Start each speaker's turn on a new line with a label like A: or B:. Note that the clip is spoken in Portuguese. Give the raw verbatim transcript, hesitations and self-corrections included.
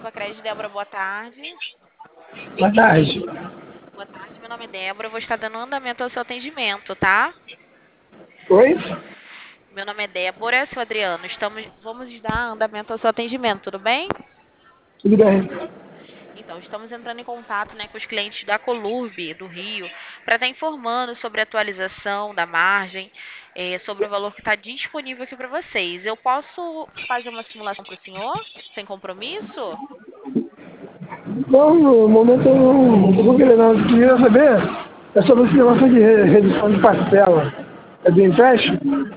A: Sicredi, Débora, boa tarde.
B: Boa tarde.
A: Boa tarde, meu nome é Débora, eu vou estar dando andamento ao seu atendimento, tá?
B: Oi?
A: Meu nome é Débora, seu Adriano, estamos, vamos dar andamento ao seu atendimento, tudo bem?
B: Tudo bem?
A: Então, estamos entrando em contato, né, com os clientes da Colurb, do Rio, para estar informando sobre a atualização da margem, eh, sobre o valor que está disponível aqui para vocês. Eu posso fazer uma simulação para o senhor, sem compromisso?
B: Bom, no momento eu não vou querer não. O que eu queria saber é sobre esse negócio de re- redução de parcela. É do empréstimo?